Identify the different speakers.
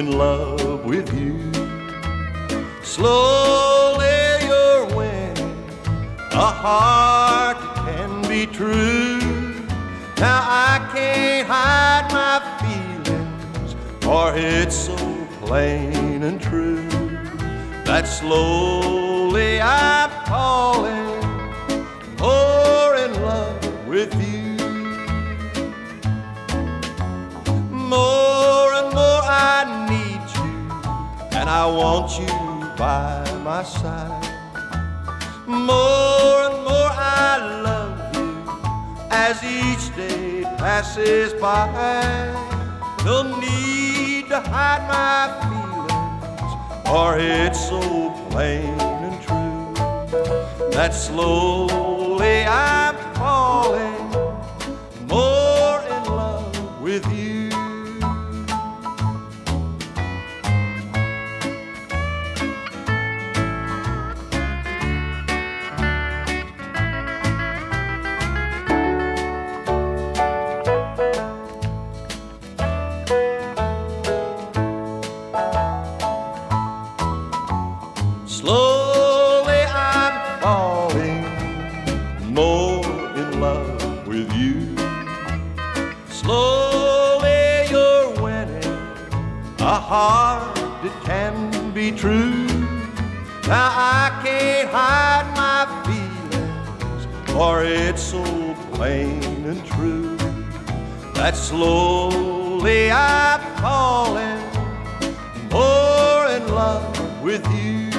Speaker 1: in love with you. Slowly you're winning a heart that can be true. Now I can't hide my feelings, for it's so plain and true that slowly I'm falling more in love with you. More and more I need you, and I want you by my side. More and more I love you as each day passes by. No need to hide my feelings, for it's so plain and true that slowly I'm falling more in love with you. Slowly I'm falling more in love with you. Slowly you're winning a heart that can be true. Now I can't hide my feelings, for it's so plain and true that slowly I'm falling more in love with you.